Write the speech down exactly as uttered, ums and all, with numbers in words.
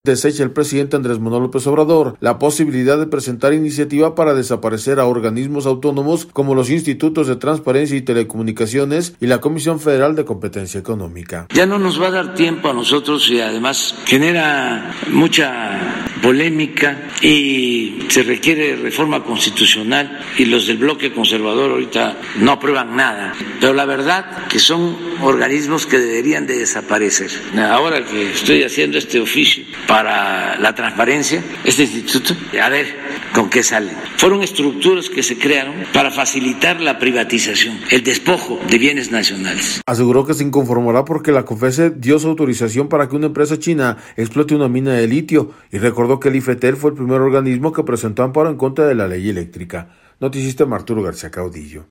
Desecha el presidente Andrés Manuel López Obrador la posibilidad de presentar iniciativa para desaparecer a organismos autónomos como los institutos de transparencia y telecomunicaciones y la Comisión Federal de Competencia Económica. Ya no nos va a dar tiempo a nosotros y además genera mucha polémica y se requiere reforma constitucional y los del bloque conservador ahorita no aprueban nada, pero la verdad que son organismos que deberían de desaparecer. Ahora que estoy haciendo este oficio para la transparencia, este instituto, a ver con qué salen. Fueron estructuras que se crearon para facilitar la privatización, el despojo de bienes nacionales. Aseguró que se inconformará porque la COFECE dio su autorización para que una empresa china explote una mina de litio y recordó que el IFETEL fue el primer organismo que presentó amparo en contra de la ley eléctrica. Noticista Arturo García Caudillo.